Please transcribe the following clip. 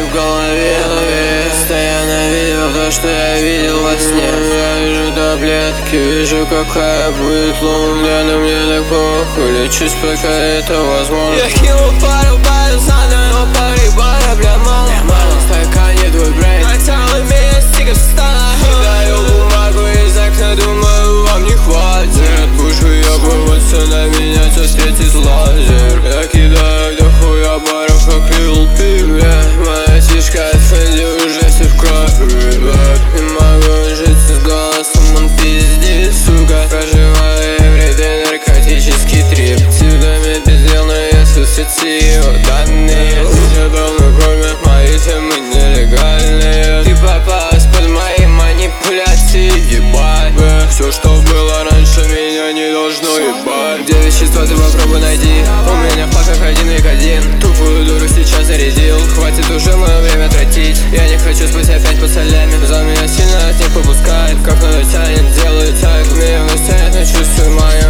в голове. Постоянно видел то, что я видел во сне. Я вижу таблетки, вижу, какая будет луна. Но мне так похуй, лечусь, пока это возможно. Я кинул пару надо, но пари бара, бля, мало. В стакане твой брейн, хотел меня стиков стана. Кидаю бумагу из окна, думаю, вам не хватит. Будешь выебываться на меня, тебя встретит лазер. Я кидаю до хуя баров, как Lil Peep. Моя фишка от Фэнди уже все в крови. Не могу жить с голосом, он пиздит, сука. Проживаю everyday наркотический трип. Цветами пиздел, но я соцсети его данные. Все давно кормят мои темы нелегальные. Ты попалась под мои манипуляции, ебать. Все, что было раньше, меня не должно ебать. Где вещества, ты попробуй найди. У меня в паках 1 Тупую дуру сейчас зарядил. Хватит уже мое время тратить. Я не хочу спать опять под солями. За меня сильно от них попускает. Как надо тянет, делает так. Меня тянет, но чувствую мое